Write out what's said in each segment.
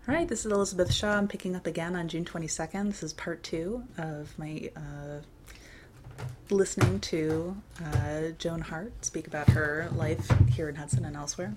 Hi, this is Elizabeth Shaw. I'm picking up again on June 22nd. This is part two of my listening to Joan Hart speak about her life here in Hudson and elsewhere.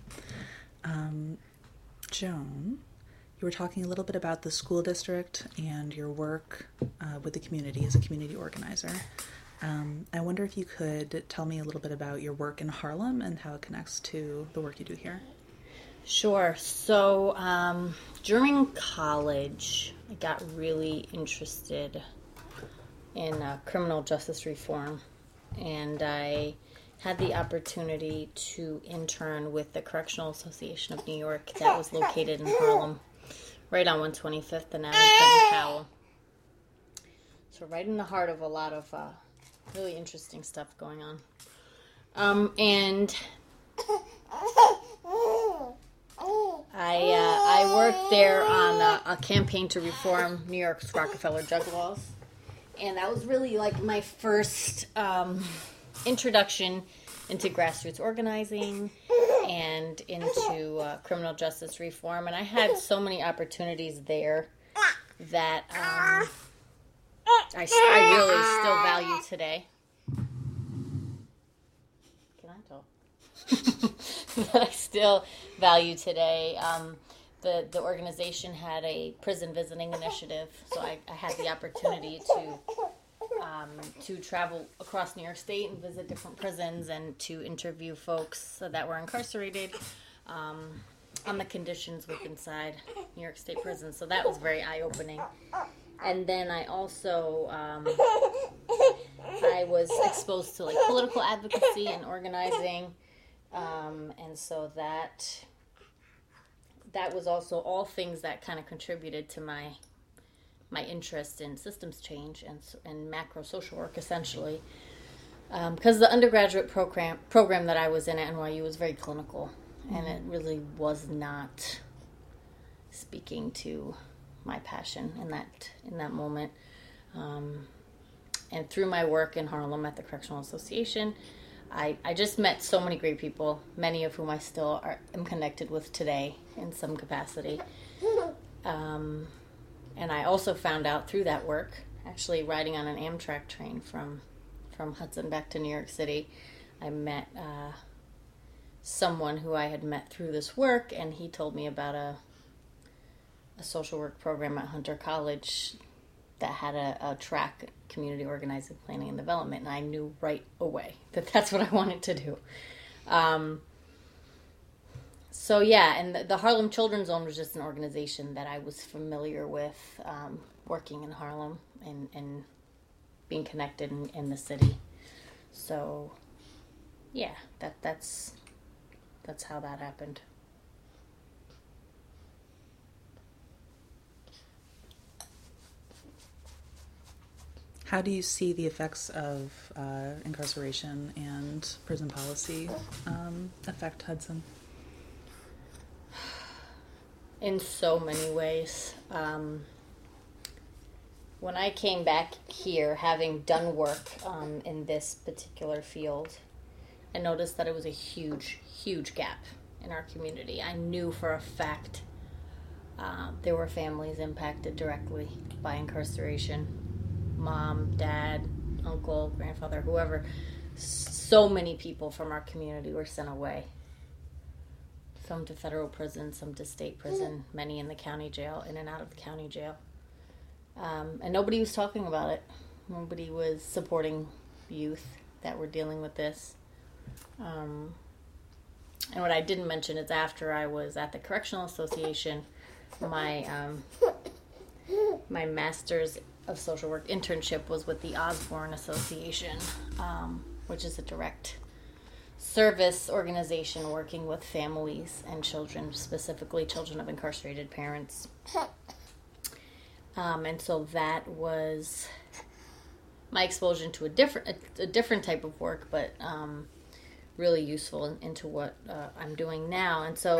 Joan, you were talking a little bit about the school district and your work with the community as a community organizer. I wonder if you could tell me a little bit about your work in Harlem and how it connects to the work you do here. Sure. So during college, I got really interested in criminal justice reform, and I had the opportunity to intern with the Correctional Association of New York that was located in Harlem, right on 125th and Arrington and Powell. So right in the heart of a lot of really interesting stuff going on. And I worked there on a campaign to reform New York's Rockefeller drug laws. And that was really like my first introduction into grassroots organizing and into criminal justice reform. And I had so many opportunities there that I really still value today. Can I talk? That I still value today. The organization had a prison visiting initiative, so I had the opportunity to travel across New York State and visit different prisons and to interview folks that were incarcerated on the conditions inside New York State prisons. So that was very eye-opening. And then I also I was exposed to like political advocacy and organizing, and so that was also all things that kind of contributed to my interest in systems change and macro social work, essentially. Because the undergraduate program that I was in at NYU was very clinical, and it really was not speaking to my passion in that moment. And through my work in Harlem at the Correctional Association, I just met so many great people, many of whom I still am connected with today in some capacity. And I also found out through that work, actually riding on an Amtrak train from Hudson back to New York City, I met someone who I had met through this work, and he told me about a social work program at Hunter College that had a track, community organizing, planning, and development, and I knew right away that that's what I wanted to do. So yeah, and the Harlem Children's Zone was just an organization that I was familiar with, working in Harlem and being connected in the city. So yeah, that's how that happened. How do you see the effects of incarceration and prison policy affect Hudson? In so many ways. When I came back here, having done work in this particular field, I noticed that it was a huge, huge gap in our community. I knew for a fact there were families impacted directly by incarceration. Mom, dad, uncle, grandfather, whoever. So many people from our community were sent away. Some to federal prison, some to state prison, many in the county jail, in and out of the county jail. And nobody was talking about it. Nobody was supporting youth that were dealing with this. And what I didn't mention is after I was at the Correctional Association, my master's of social work internship was with the Osborne Association, which is a direct service organization working with families and children, specifically children of incarcerated parents. And so that was my exposure to a different type of work, but really useful into what I'm doing now. And so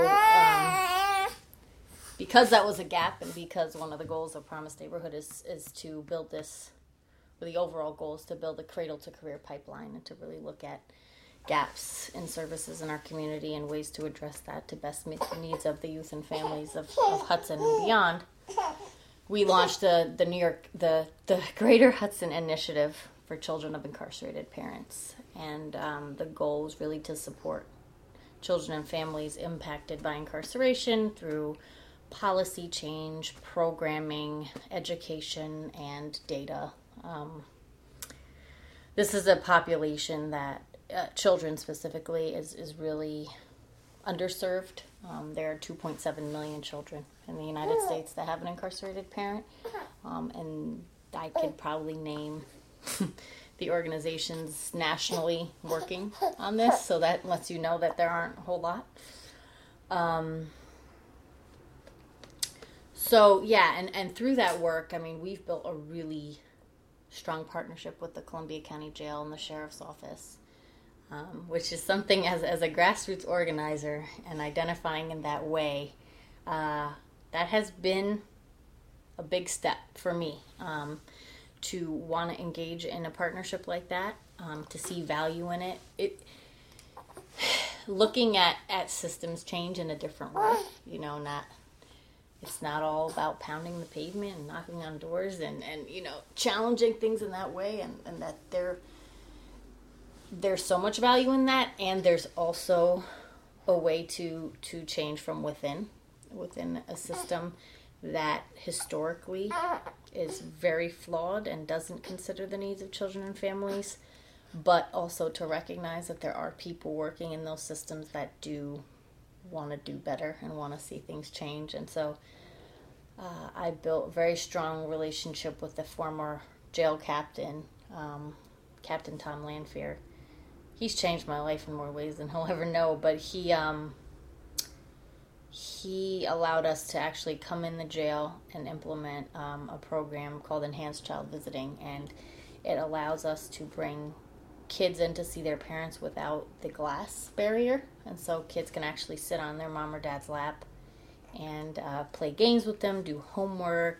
because that was a gap, and because one of the goals of Promise Neighborhood is to build this, or the overall goal is to build a cradle to career pipeline and to really look at gaps in services in our community and ways to address that to best meet the needs of the youth and families of Hudson and beyond, we launched the Greater Hudson Initiative for Children of Incarcerated Parents. And the goal was really to support children and families impacted by incarceration through policy change, programming, education, and data. This is a population that, children specifically, is really underserved. There are 2.7 million children in the United States that have an incarcerated parent. And I could probably name the organizations nationally working on this, so that lets you know that there aren't a whole lot. So, yeah, and through that work, I mean, we've built a really strong partnership with the Columbia County Jail and the Sheriff's Office, which is something as a grassroots organizer and identifying in that way, that has been a big step for me, to want to engage in a partnership like that, to see value in it. Looking at systems change in a different way, it's not all about pounding the pavement and knocking on doors and challenging things in that way, and that there's so much value in that, and there's also a way to change from within a system that historically is very flawed and doesn't consider the needs of children and families, but also to recognize that there are people working in those systems that do want to do better and want to see things change. And so I built a very strong relationship with the former jail captain, Captain Tom Lanfear. He's changed my life in more ways than he'll ever know, but he allowed us to actually come in the jail and implement a program called Enhanced Child Visiting, and it allows us to bring kids in to see their parents without the glass barrier, and so kids can actually sit on their mom or dad's lap and play games with them, do homework,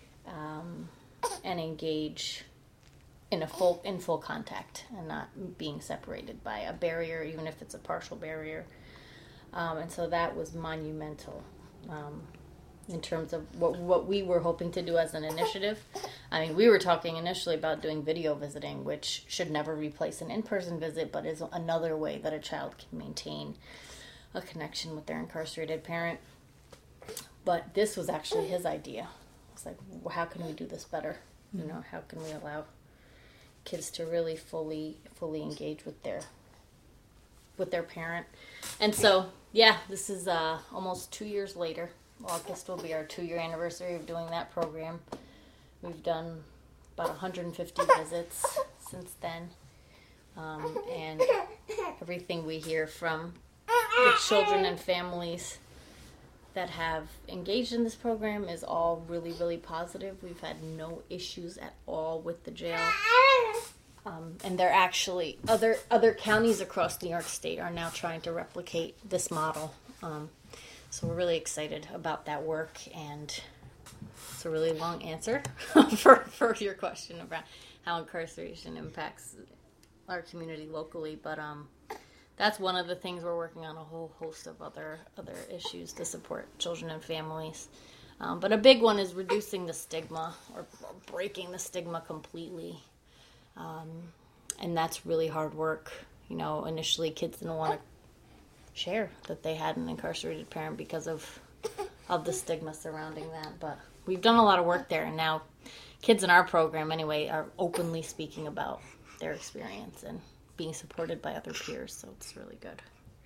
and engage in full contact and not being separated by a barrier, even if it's a partial barrier. And so that was monumental in terms of what we were hoping to do as an initiative. I mean, we were talking initially about doing video visiting, which should never replace an in-person visit, but is another way that a child can maintain a connection with their incarcerated parent. But this was actually his idea. It's like, well, how can we do this better? How can we allow kids to really fully engage with their parent? And so, yeah, this is almost 2 years later. August will be our 2-year anniversary of doing that program. We've done about 150 visits since then. And everything we hear from the children and families that have engaged in this program is all really, really positive. We've had no issues at all with the jail. And they're actually, other counties across New York State are now trying to replicate this model. So we're really excited about that work, and it's a really long answer for your question about how incarceration impacts our community locally. But that's one of the things we're working on, a whole host of other issues to support children and families. But a big one is reducing the stigma or breaking the stigma completely. And that's really hard work. Initially kids didn't want to share that they had an incarcerated parent because of the stigma surrounding that. But we've done a lot of work there, and now kids in our program anyway are openly speaking about their experience and being supported by other peers, so it's really good.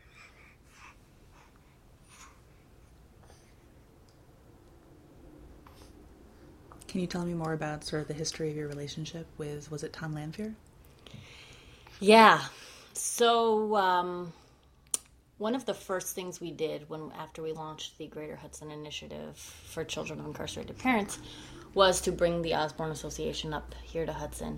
Can you tell me more about sort of the history of your relationship with, was it Tom Lanfear? Yeah. So one of the first things we did after we launched the Greater Hudson Initiative for Children of Incarcerated Parents was to bring the Osborne Association up here to Hudson.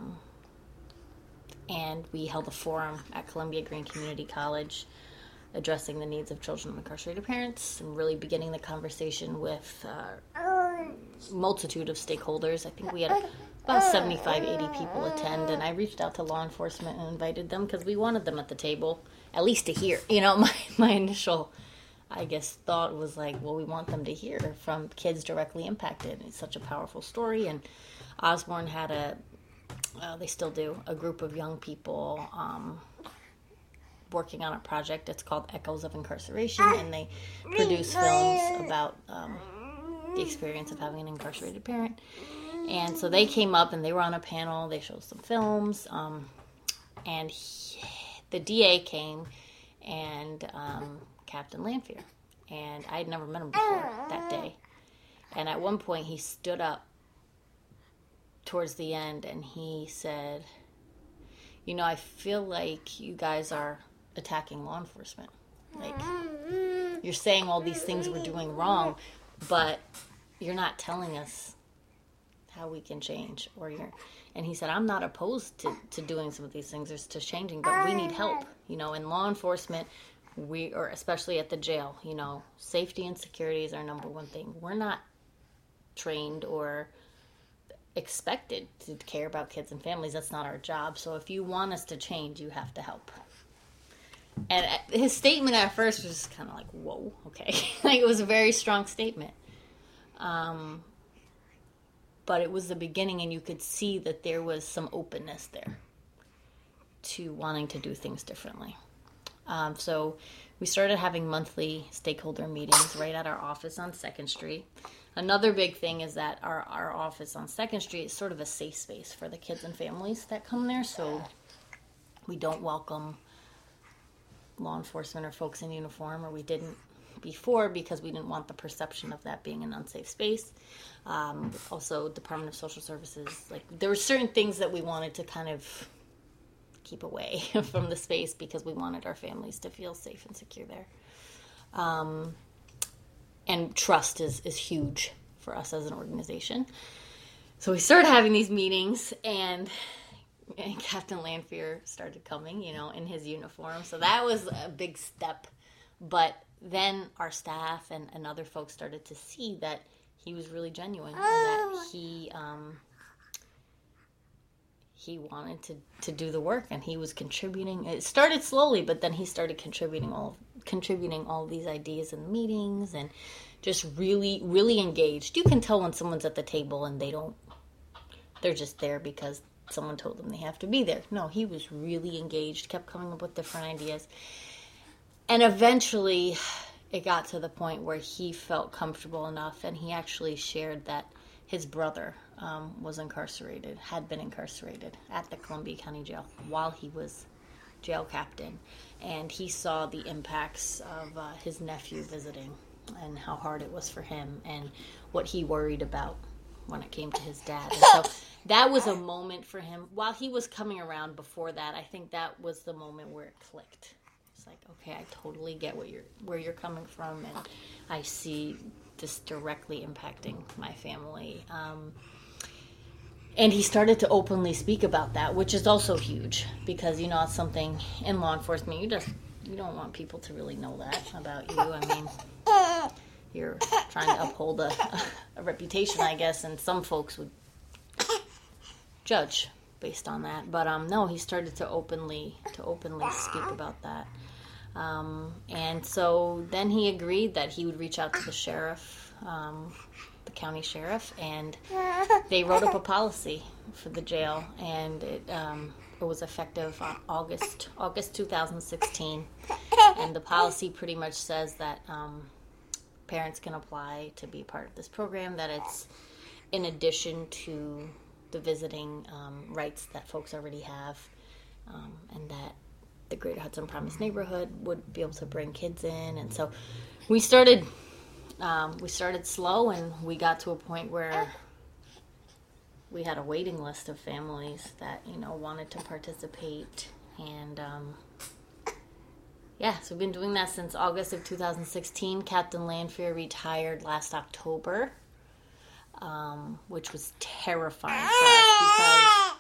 And we held a forum at Columbia Green Community College addressing the needs of children of incarcerated parents and really beginning the conversation with a multitude of stakeholders. I think we had about 75, 80 people attend, and I reached out to law enforcement and invited them because we wanted them at the table, at least to hear. My initial, I guess, thought was like, well, we want them to hear from kids directly impacted. It's such a powerful story, and Osborne had they still do, a group of young people working on a project. It's called Echoes of Incarceration, and they produce films about the experience of having an incarcerated parent. And so they came up and they were on a panel. They showed some films, and the DA came and Captain Lanphier, and I had never met him before that day. And at one point he stood up towards the end and he said, I feel like you guys are attacking law enforcement. Like, you're saying all these things we're doing wrong, but you're not telling us how we can change. And he said, I'm not opposed to doing some of these things or to changing, but we need help. In law enforcement, or especially at the jail, safety and security is our number one thing. We're not trained or expected to care about kids and families. That's not our job. So if you want us to change, you have to help. And his statement at first was kind of like, whoa, okay. Like, it was a very strong statement. But it was the beginning, and you could see that there was some openness there to wanting to do things differently. So we started having monthly stakeholder meetings right at our office on 2nd Street. Another big thing is that our office on 2nd Street is sort of a safe space for the kids and families that come there. So we don't welcome law enforcement or folks in uniform, or we didn't before because we didn't want the perception of that being an unsafe space. Also, Department of Social Services, like, there were certain things that we wanted to kind of keep away from the space because we wanted our families to feel safe and secure there. And trust is huge for us as an organization. So we started having these meetings, and Captain Lanphier started coming, in his uniform. So that was a big step. But then our staff and other folks started to see that he was really genuine, and that he wanted to do the work, and he was contributing. It started slowly, but then he started contributing all these ideas in the meetings, and just really, really engaged. You can tell when someone's at the table and they're just there because someone told them they have to be there. No, he was really engaged, kept coming up with different ideas. And eventually it got to the point where he felt comfortable enough, and he actually shared that his brother had been incarcerated at the Columbia County Jail while he was jail captain. And he saw the impacts of his nephew visiting and how hard it was for him and what he worried about when it came to his dad. And so that was a moment for him. While he was coming around before that, I think that was the moment where it clicked. It's like, okay, I totally get where you're coming from, and I see this directly impacting my family. And he started to openly speak about that, which is also huge because, it's something in law enforcement, you don't want people to really know that about you. I mean, you're trying to uphold a reputation, I guess, and some folks would judge based on that. But no, he started to openly speak about that. And so then he agreed that he would reach out to the sheriff, the county sheriff, and they wrote up a policy for the jail, and it was effective on August 2016. And the policy pretty much says that parents can apply to be part of this program, that it's in addition to the visiting rights that folks already have, and that the Greater Hudson Promise neighborhood would be able to bring kids in. And so we started slow, and we got to a point where we had a waiting list of families that, wanted to participate. And so we've been doing that since August of 2016. Captain Lanphier retired last October, which was terrifying for us because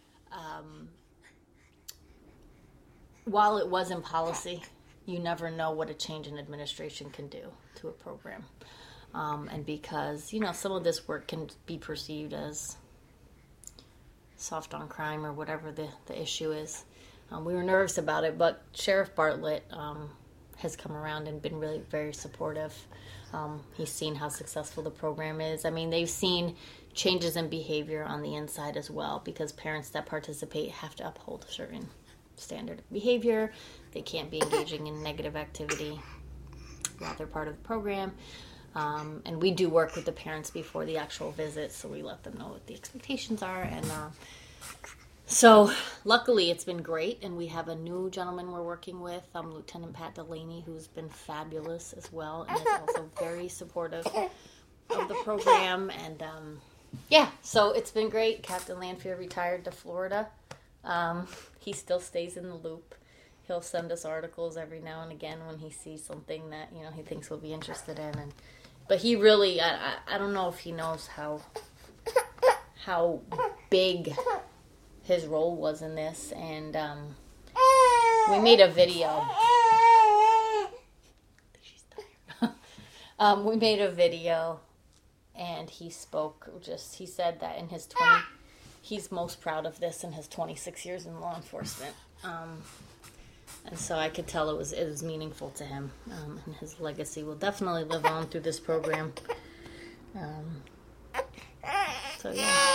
while it was in policy, you never know what a change in administration can do to a program. And because, some of this work can be perceived as soft on crime or whatever the issue is. We were nervous about it, but Sheriff Bartlett has come around and been really very supportive. He's seen how successful the program is. I mean, they've seen changes in behavior on the inside as well, because parents that participate have to uphold a certain standard of behavior. They can't be engaging in negative activity while they're part of the program. And we do work with the parents before the actual visit, so we let them know what the expectations are. And so luckily it's been great, and we have a new gentleman we're working with, Lieutenant Pat Delaney, who's been fabulous as well, and is also very supportive of the program. And so it's been great. Captain Lanfear retired to Florida. He still stays in the loop. He'll send us articles every now and again when he sees something that, you know, he thinks we'll be interested in. But he really, I don't know if he knows how big his role was in this. And we made a video. She's tired. We made a video, and he spoke. He said that in his he's most proud of this in his 26 years in law enforcement. And so I could tell it was meaningful to him, and his legacy will definitely live on through this program. So yeah.